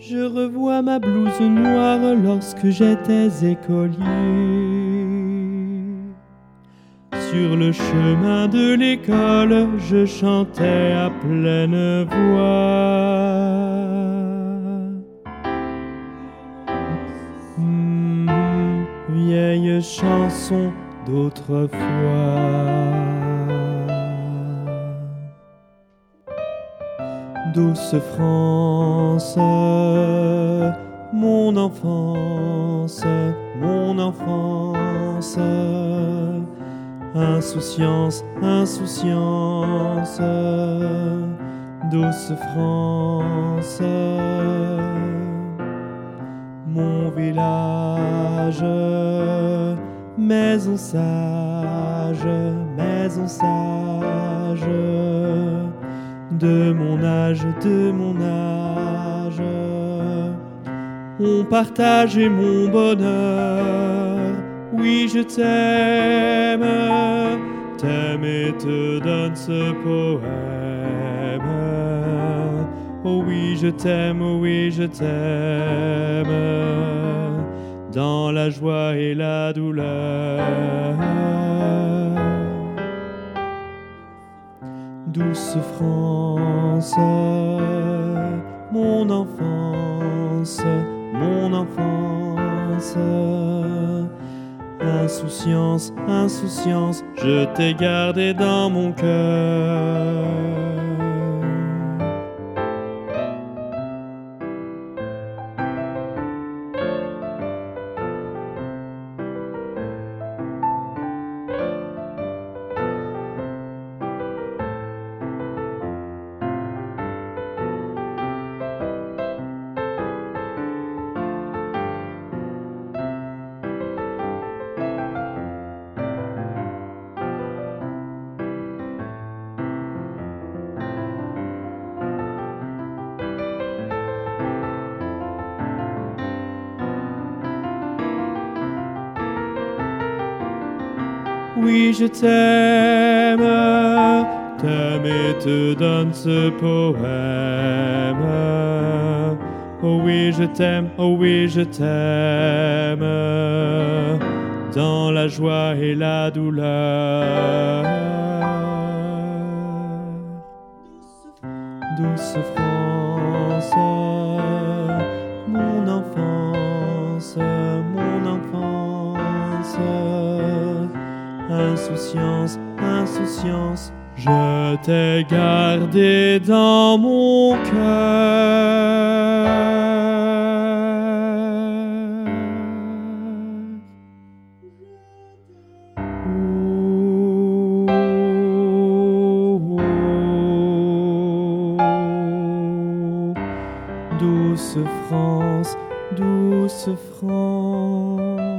Je revois ma blouse noire lorsque j'étais écolier. Sur le chemin de l'école, je chantais à pleine voix. Vieille chanson d'autrefois. Douce France, mon enfance, mon enfance. Insouciance, insouciance, douce France. Mon village, maison sage, maison sage. De mon âge, de mon âge, on partageait mon bonheur. Oui, je t'aime, t'aime et te donne ce poème. Oh oui, je t'aime, oh oui, je t'aime, dans la joie et la douleur. Douce France, mon enfance, mon enfance. Insouciance, insouciance, je t'ai gardé dans mon cœur. Oui, je t'aime, t'aime et te donne ce poème. Oh oui, je t'aime, oh oui, je t'aime, dans la joie et la douleur. Douce France, mon enfance, mon enfance. Insouciance, insouciance, je t'ai gardé dans mon cœur. Douce France, douce France.